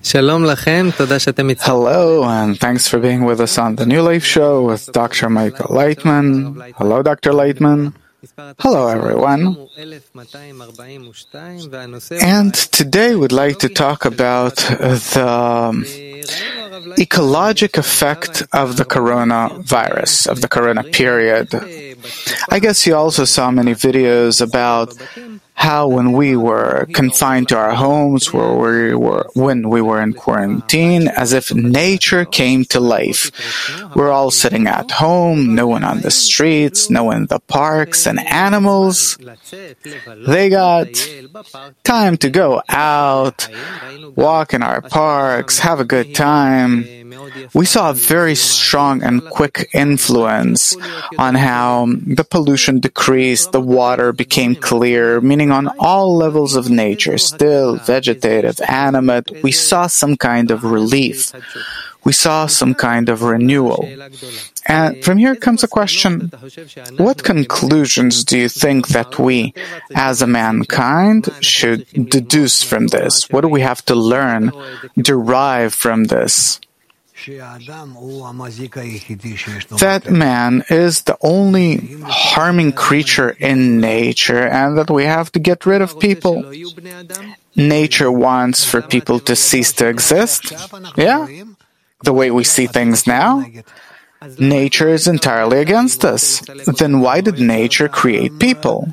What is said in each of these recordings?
Hello, and thanks for being with us on the New Life Show with Dr. Michael Leitman. Hello, Dr. Leitman. Hello, everyone. And today we'd like to talk about the ecologic effect of the coronavirus, of the corona period. I guess you also saw many videos about how when we were confined to our homes, when we were in quarantine, as if nature came to life. We're all sitting at home, no one on the streets, no one in the parks, and animals, they got time to go out, walk in our parks, have a good time. We saw a very strong and quick influence on how the pollution decreased, the water became clear, meaning on all levels of nature, still, vegetative, animate, we saw some kind of relief. We saw some kind of renewal. And from here comes a question, what conclusions do you think that we, as a mankind, should deduce from this? What do we have to learn, derive from this? That man is the only harming creature in nature, and that we have to get rid of people. Nature wants for people to cease to exist. Yeah? The way we see things now? Nature is entirely against us. Then why did nature create people?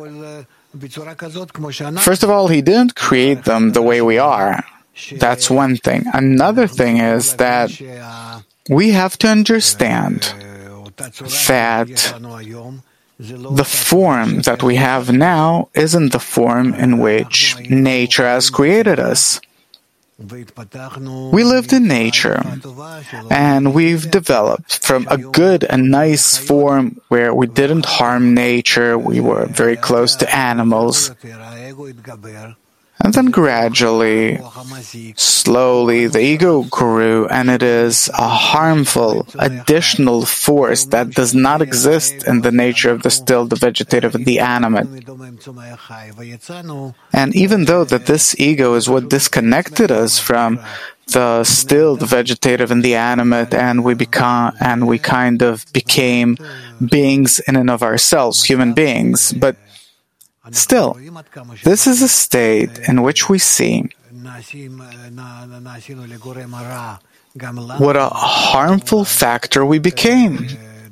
First of all, he didn't create them the way we are. That's one thing. Another thing is that we have to understand that the form that we have now isn't the form in which nature has created us. We lived in nature, and we've developed from a good and nice form where we didn't harm nature, we were very close to animals. And then gradually, slowly, the ego grew, and it is a harmful, additional force that does not exist in the nature of the still, the vegetative, and the animate. And even though that this ego is what disconnected us from the still, the vegetative, and the animate, and we kind of became beings in and of ourselves, human beings, but still, this is a state in which we see what a harmful factor we became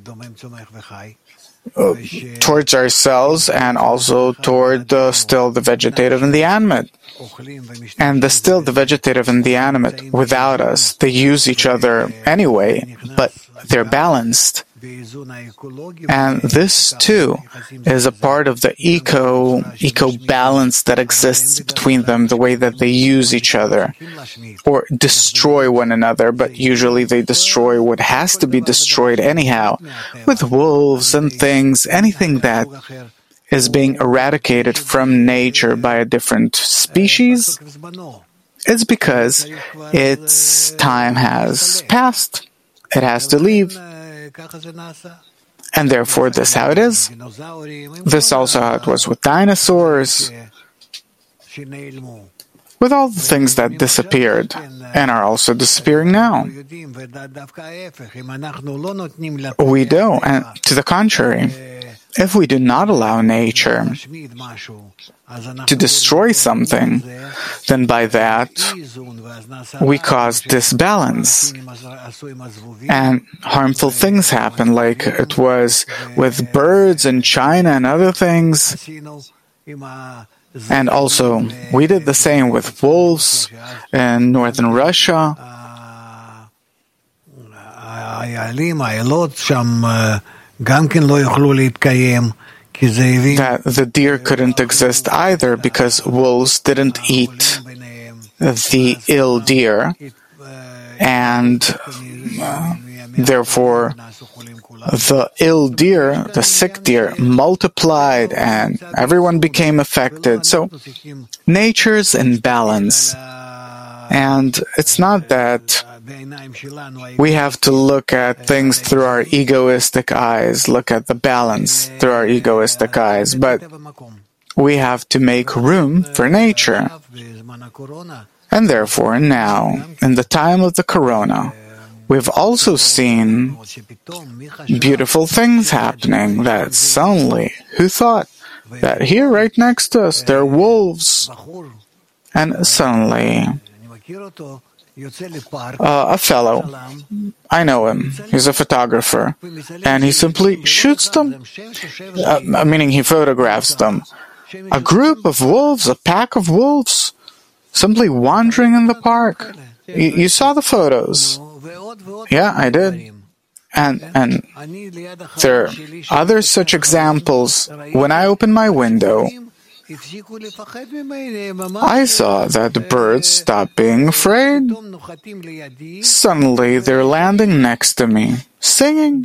towards ourselves and also toward the still, the vegetative, and the animate. And the still, the vegetative, and the animate, without us, they use each other anyway, but they're balanced. And this, too, is a part of the eco-balance that exists between them, the way that they use each other or destroy one another, but usually they destroy what has to be destroyed anyhow, with wolves and things, anything that is being eradicated from nature by a different species. It's because its time has passed. It has to leave. And therefore, this is how it is. This is also how it was with dinosaurs, with all the things that disappeared and are also disappearing now. We do, and to the contrary, if we do not allow nature to destroy something, then by that we cause disbalance and harmful things happen, like it was with birds in China and other things. And also, we did the same with wolves in northern Russia. That the deer couldn't exist either because wolves didn't eat the ill deer, and therefore the ill deer, the sick deer, multiplied and everyone became affected. So nature's in balance. And it's not that we have to look at things through our egoistic eyes, look at the balance through our egoistic eyes, but we have to make room for nature. And therefore now, in the time of the corona, we've also seen beautiful things happening that suddenly, who thought that here right next to us there are wolves? And suddenly, a fellow, I know him, he's a photographer, and he simply shoots them, meaning he photographs them. A group of wolves, a pack of wolves, simply wandering in the park. You saw the photos. Yeah, I did. And there are other such examples. When I opened my window, I saw that the birds stopped being afraid. Suddenly, they're landing next to me, singing.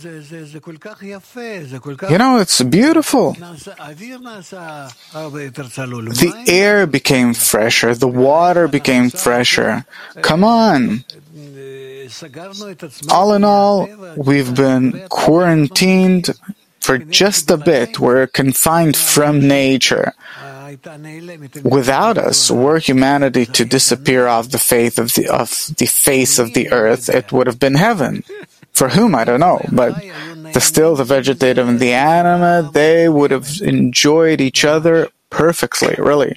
You know, it's beautiful. The air became fresher, the water became fresher. Come on. All in all, we've been quarantined for just a bit. We're confined from nature. Without us, were humanity to disappear off the face of the earth, it would have been heaven. For whom, I don't know. But the vegetative, and the animate, they would have enjoyed each other perfectly, really.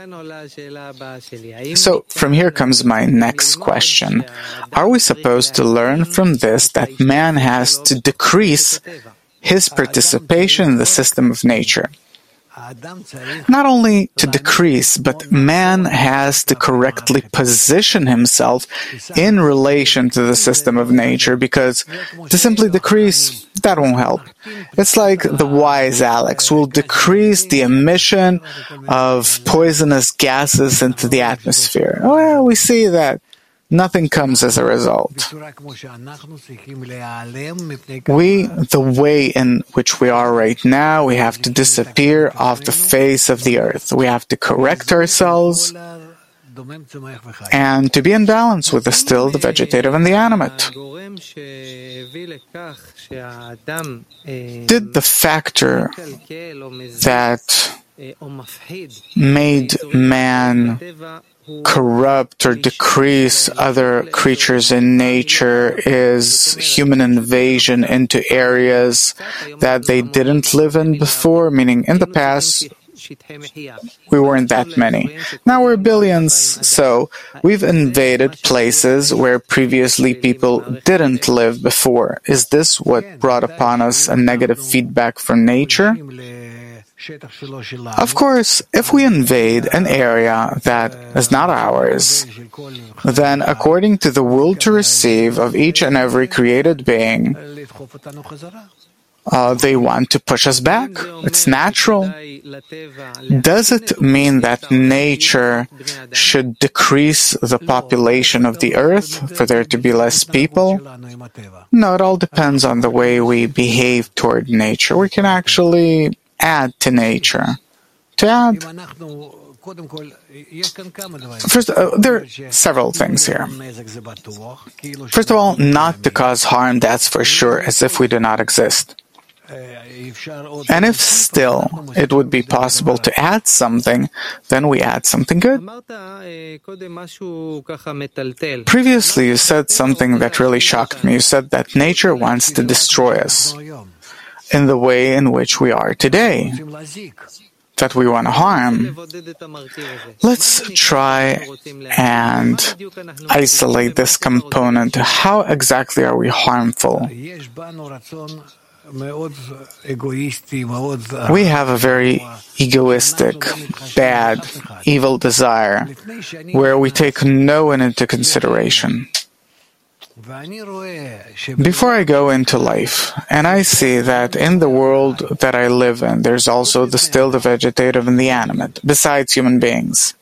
So, from here comes my next question. Are we supposed to learn from this that man has to decrease his participation in the system of nature? Not only to decrease, but man has to correctly position himself in relation to the system of nature, because to simply decrease, that won't help. It's like the wise Alex will decrease the emission of poisonous gases into the atmosphere. Well, we see that nothing comes as a result. The way in which we are right now, we have to disappear off the face of the earth. We have to correct ourselves and to be in balance with the still, the vegetative, and the animate. Did the factor that made man corrupt or decrease other creatures in nature is human invasion into areas that they didn't live in before? Meaning, in the past, we weren't that many. Now we're billions, so we've invaded places where previously people didn't live before. Is this what brought upon us a negative feedback from nature? Of course, if we invade an area that is not ours, then according to the will to receive of each and every created being, they want to push us back. It's natural. Does it mean that nature should decrease the population of the earth for there to be less people? No, it all depends on the way we behave toward nature. We can actually add to nature. To add. First, there are several things here. First of all, not to cause harm, that's for sure, as if we do not exist. And if still it would be possible to add something, then we add something good. Previously, you said something that really shocked me. You said that nature wants to destroy us in the way in which we are today, that we want to harm. Let's try and isolate this component. How exactly are we harmful? We have a very egoistic, bad, evil desire where we take no one into consideration. Before I go into life, and I see that in the world that I live in, there's also the still, the vegetative, and the animate, besides human beings.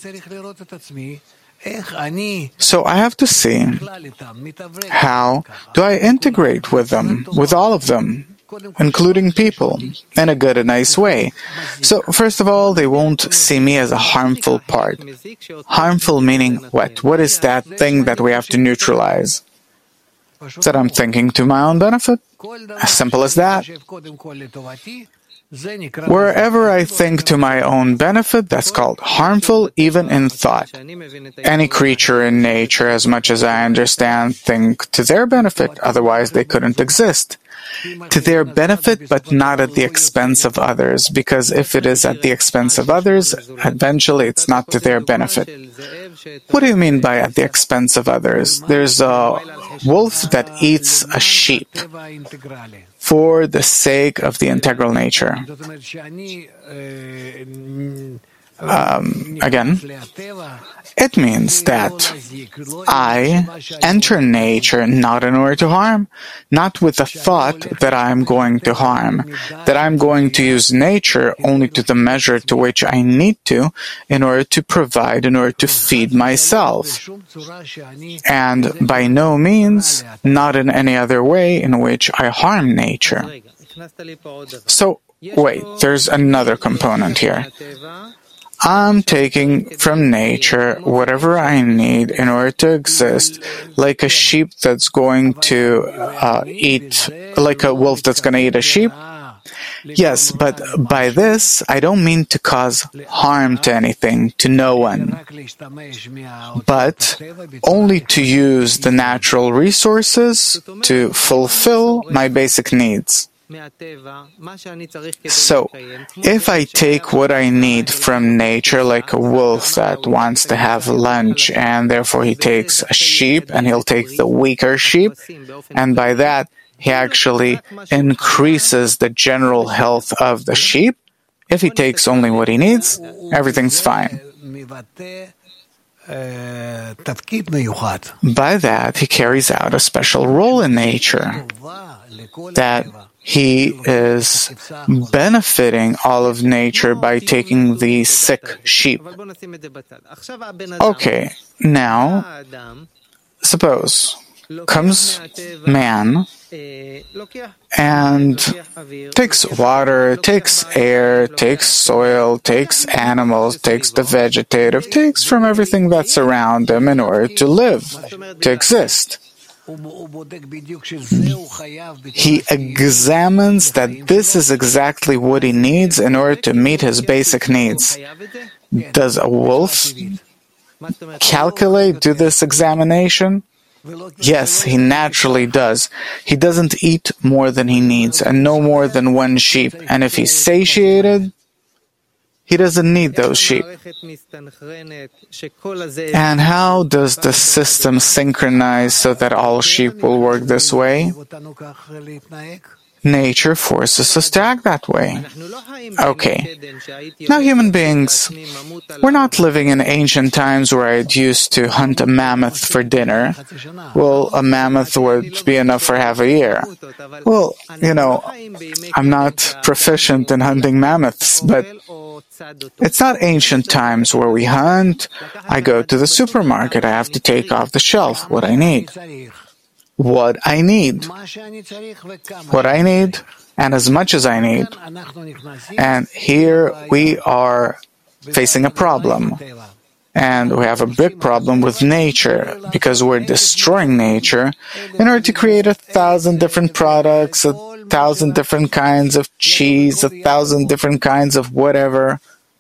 So I have to see how do I integrate with them, with all of them, including people, in a good and nice way. So first of all, they won't see me as a harmful part. Harmful meaning what? What is that thing that we have to neutralize? That I'm thinking to my own benefit. As simple as that. Wherever I think to my own benefit, that's called harmful, even in thought. Any creature in nature, as much as I understand, think to their benefit, otherwise they couldn't exist. To their benefit, but not at the expense of others, because if it is at the expense of others, eventually it's not to their benefit. What do you mean by at the expense of others? There's a wolf that eats a sheep for the sake of the integral nature. Again, it means that I enter nature not in order to harm, not with the thought that I am going to harm, that I am going to use nature only to the measure to which I need to in order to provide, in order to feed myself, and by no means not in any other way in which I harm nature. So, wait, there's another component here. I'm taking from nature whatever I need in order to exist, like a sheep that's going to eat, like a wolf that's going to eat a sheep. Yes, but by this, I don't mean to cause harm to anything, to no one, but only to use the natural resources to fulfill my basic needs. So, if I take what I need from nature, like a wolf that wants to have lunch, and therefore he takes a sheep, and he'll take the weaker sheep, and by that, he actually increases the general health of the sheep. If he takes only what he needs, everything's fine. By that, he carries out a special role in nature, that he is benefiting all of nature by taking the sick sheep. Okay, now, suppose comes man and takes water, takes air, takes soil, takes animals, takes the vegetative, takes from everything that's around him in order to live, to exist. He examines that this is exactly what he needs in order to meet his basic needs. Does a wolf do this examination? Yes, he naturally does. He doesn't eat more than he needs, and no more than one sheep. And if he's satiated, he doesn't need those sheep. And how does the system synchronize so that all sheep will work this way? Nature forces us to act that way. Okay. Now, human beings, we're not living in ancient times where I'd used to hunt a mammoth for dinner. Well, a mammoth would be enough for half a year. Well, I'm not proficient in hunting mammoths, but it's not ancient times where we hunt. I go to the supermarket. I have to take off the shelf what I need. What I need, and as much as I need. And here we are facing a problem. And we have a big problem with nature, because we're destroying nature in order to create 1,000 different products, 1,000 different kinds of cheese, 1,000 different kinds of whatever.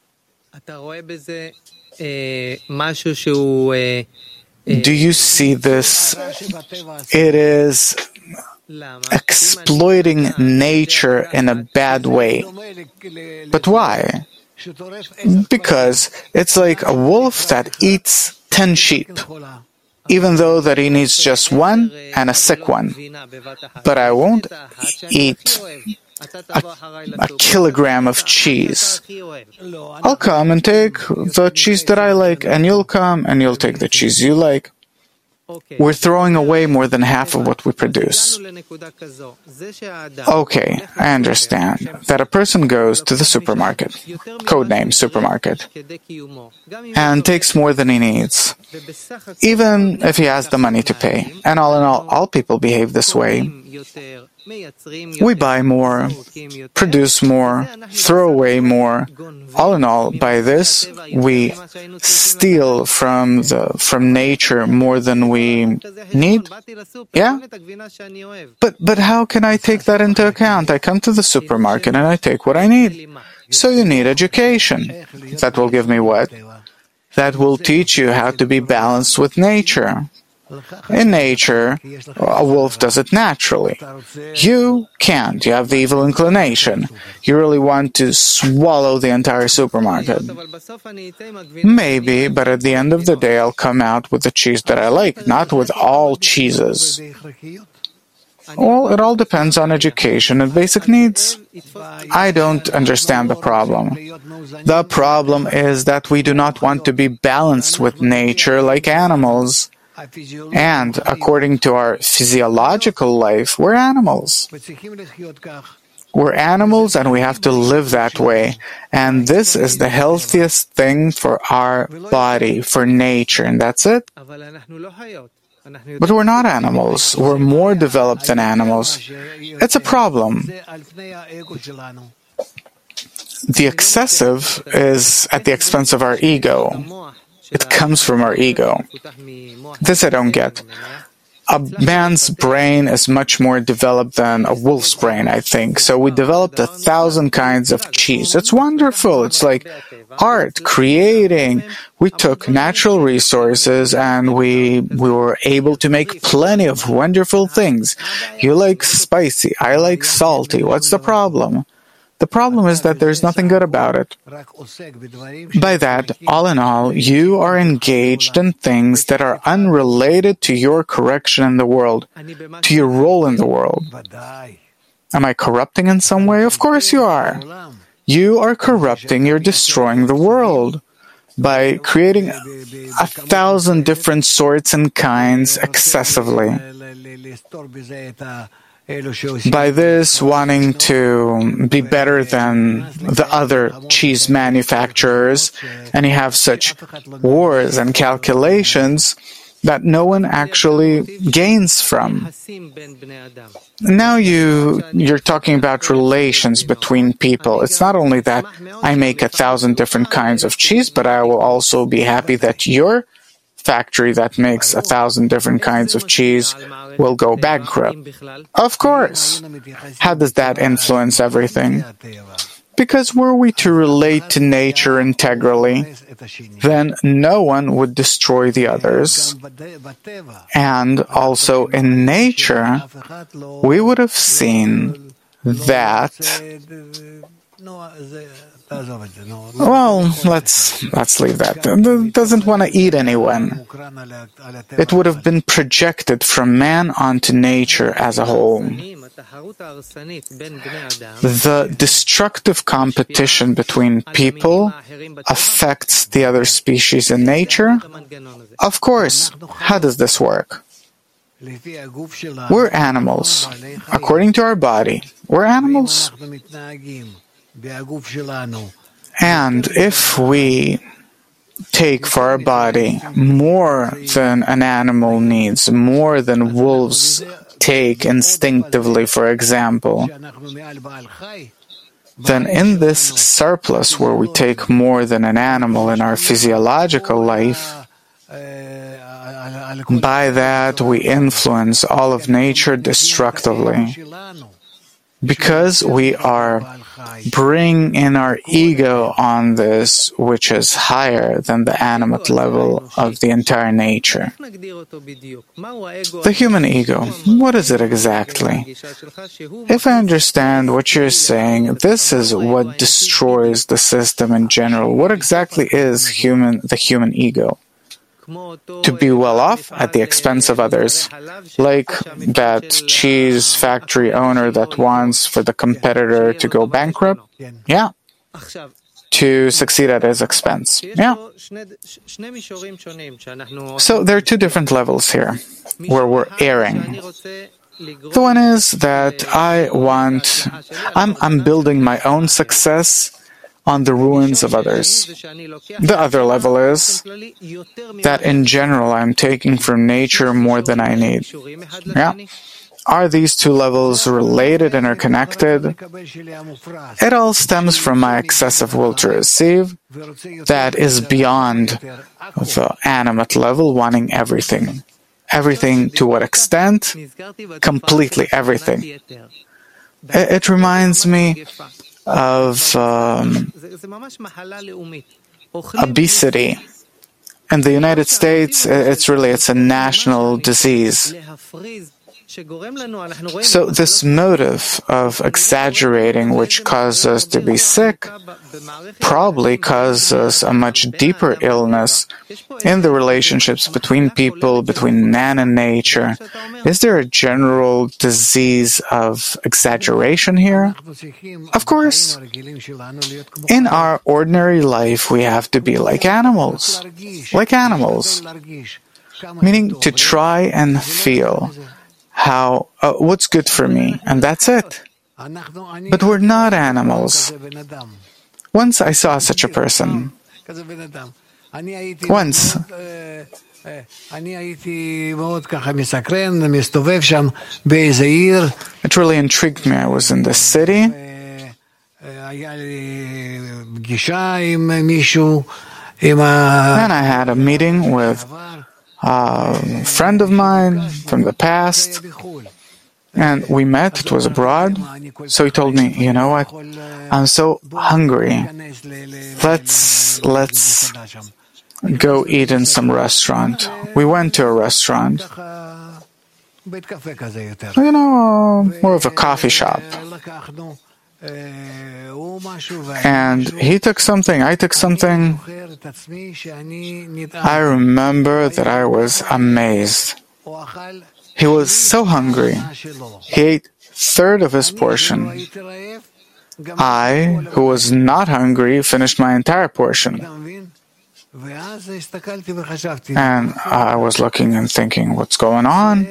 Do you see this? It is exploiting nature in a bad way. But why? Because it's like a wolf that eats 10 sheep, even though that he needs just one and a sick one. But I won't eat a kilogram of cheese. I'll come and take the cheese that I like, and you'll come and you'll take the cheese you like. We're throwing away more than half of what we produce. Okay, I understand that a person goes to the supermarket, codename supermarket, and takes more than he needs, even if he has the money to pay. And all in all people behave this way. We buy more, produce more, throw away more. All in all, by this, we steal from nature more than we need. Yeah? But how can I take that into account? I come to the supermarket and I take what I need. So you need education. That will give me what? That will teach you how to be balanced with nature. In nature, a wolf does it naturally. You can't. You have the evil inclination. You really want to swallow the entire supermarket. Maybe, but at the end of the day, I'll come out with the cheese that I like, not with all cheeses. Well, it all depends on education and basic needs. I don't understand the problem. The problem is that we do not want to be balanced with nature like animals. And according to our physiological life, we're animals. We're animals and we have to live that way. And this is the healthiest thing for our body, for nature, and that's it. But we're not animals. We're more developed than animals. It's a problem. The excessive is at the expense of our ego. It comes from our ego. This I don't get. A man's brain is much more developed than a wolf's brain, I think. So we developed 1,000 kinds of cheese. It's wonderful. It's like art, creating. We took natural resources and we were able to make plenty of wonderful things. You like spicy, I like salty. What's the problem? The problem is that there's nothing good about it. By that, all in all, you are engaged in things that are unrelated to your correction in the world, to your role in the world. Am I corrupting in some way? Of course you are. You are corrupting, you're destroying the world by creating 1,000 different sorts and kinds excessively. By this, wanting to be better than the other cheese manufacturers, and you have such wars and calculations that no one actually gains from. Now you're talking about relations between people. It's not only that I make 1,000 different kinds of cheese, but I will also be happy that your factory that makes 1,000 different kinds of cheese will go bankrupt. Of course. How does that influence everything? Because were we to relate to nature integrally, then no one would destroy the others. And also in nature, we would have seen that. Well, let's leave that. It doesn't want to eat anyone. It would have been projected from man onto nature as a whole. The destructive competition between people affects the other species in nature? Of course. How does this work? We're animals. According to our body, we're animals. And if we take for our body more than an animal needs, more than wolves take instinctively, for example, then in this surplus where we take more than an animal in our physiological life, by that we influence all of nature destructively. Because we are bringing in our ego on this, which is higher than the animate level of the entire nature. The human ego, what is it exactly? If I understand what you're saying, this is what destroys the system in general. What exactly is the human ego? To be well off at the expense of others, like that cheese factory owner that wants for the competitor to go bankrupt, yeah, to succeed at his expense, yeah. So there are two different levels here where we're erring. The one is that I'm building my own success on the ruins of others. The other level is that in general I'm taking from nature more than I need. Yeah. Are these two levels related, interconnected? It all stems from my excessive will to receive that is beyond the animate level, wanting everything. Everything to what extent? Completely everything. It reminds me of obesity. In the United States, it's a national disease. So this motive of exaggerating, which causes us to be sick, probably causes a much deeper illness in the relationships between people, between man and nature. Is there a general disease of exaggeration here? Of course. In our ordinary life, we have to be like animals. Like animals. Meaning to try and feel what's good for me, and that's it. But we're not animals. Once I saw such a person. Once. It really intrigued me. I was in the city. And I had a meeting with a friend of mine from the past, and we met. It was abroad. So he told me, you know what, I'm so hungry. Let's go eat in some restaurant. We went to a restaurant. You know, more of a coffee shop. And he took something, I took something. I remember that I was amazed. He was so hungry. He ate a third of his portion. I, who was not hungry, finished my entire portion. And I was looking and thinking, what's going on?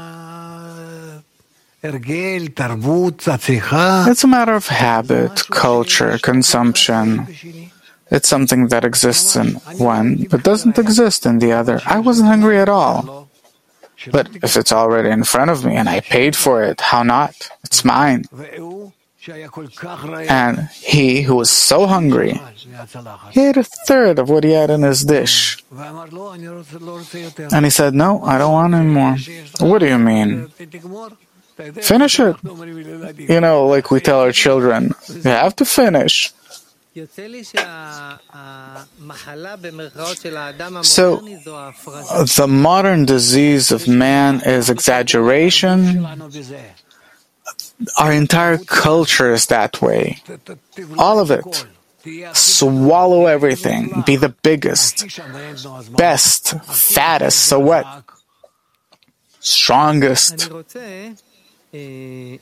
It's a matter of habit, culture, consumption. It's something that exists in one, but doesn't exist in the other. I wasn't hungry at all. But if it's already in front of me and I paid for it, how not? It's mine. And he, who was so hungry, he ate a third of what he had in his dish. And he said, no, I don't want any more. What do you mean? Finish it. You know, like we tell our children, you have to finish. So, the modern disease of man is exaggeration. Our entire culture is that way. All of it. Swallow everything. Be the biggest, best, fattest, so what? Strongest. To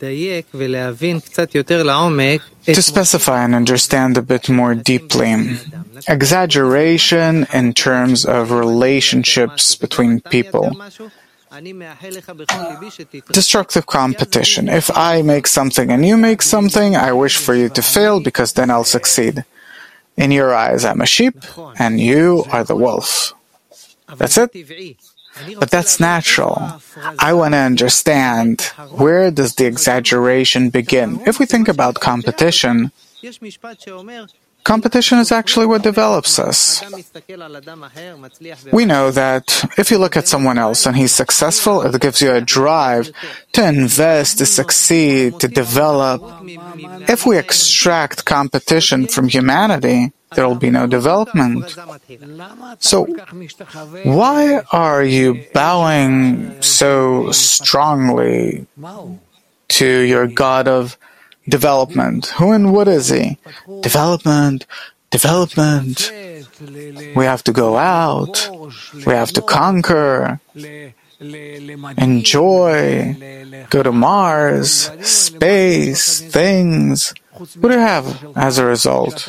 specify and understand a bit more deeply, exaggeration in terms of relationships between people. Destructive competition. If I make something and you make something, I wish for you to fail because then I'll succeed. In your eyes, I'm a sheep and you are the wolf. That's it. But that's natural. I want to understand, where does the exaggeration begin? If we think about competition, competition is actually what develops us. We know that if you look at someone else and he's successful, it gives you a drive to invest, to succeed, to develop. If we extract competition from humanity, there will be no development. So, why are you bowing so strongly to your God of development? Who and what is he? Development. We have to go out. We have to conquer. Enjoy. Go to Mars. Space. Things. What do you have as a result?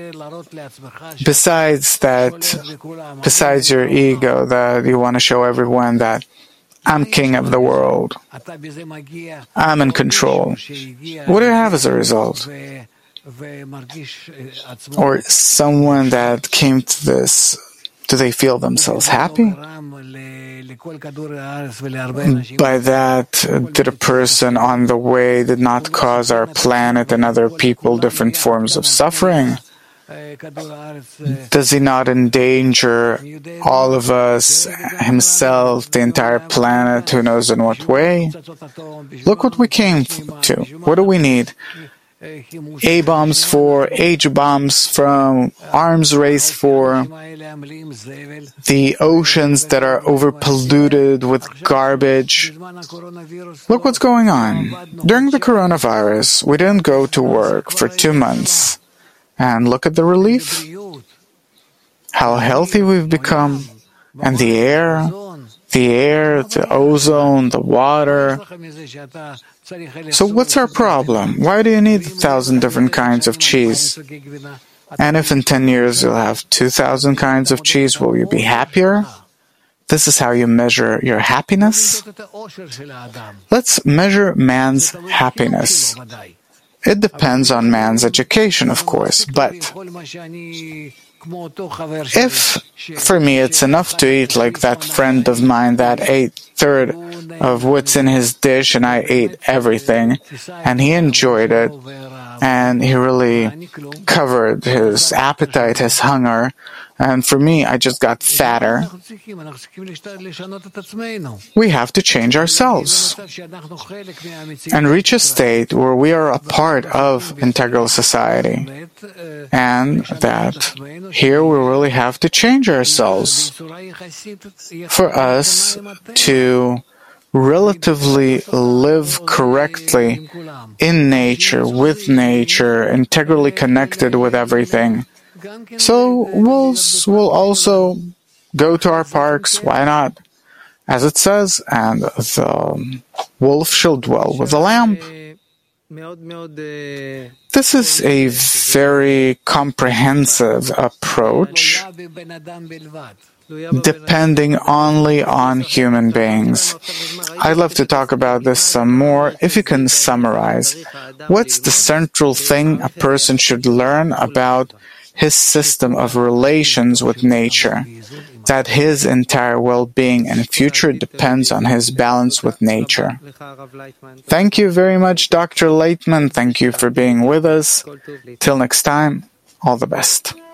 Besides your ego, that you want to show everyone that I'm king of the world. I'm in control. What do you have as a result? Or someone that came to this, do they feel themselves happy? By that, did a person on the way did not cause our planet and other people different forms of suffering? Does he not endanger all of us, himself, the entire planet, who knows in what way? Look what we came to. What do we need? A-bombs for, H-bombs from, arms race for, the oceans that are overpolluted with garbage. Look what's going on. During the coronavirus, we didn't go to work for 2 months. And look at the relief. How healthy we've become. And the air, the ozone, the water. So what's our problem? Why do you need 1,000 different kinds of cheese? And if in 10 years you'll have 2,000 kinds of cheese, will you be happier? This is how you measure your happiness? Let's measure man's happiness. It depends on man's education, of course, but if, for me, it's enough to eat like that friend of mine that ate third of what's in his dish and I ate everything, and he enjoyed it, and he really covered his appetite, his hunger, and for me, I just got fatter. We have to change ourselves and reach a state where we are a part of integral society, and that here we really have to change ourselves for us to relatively live correctly in nature, with nature, integrally connected with everything. So we'll also go to our parks, why not? As it says, and the wolf shall dwell with the lamb. This is a very comprehensive approach, depending only on human beings. I'd love to talk about this some more. If you can summarize, what's the central thing a person should learn about his system of relations with nature, that his entire well-being and future depends on his balance with nature? Thank you very much, Dr. Leitman. Thank you for being with us. Till next time, all the best.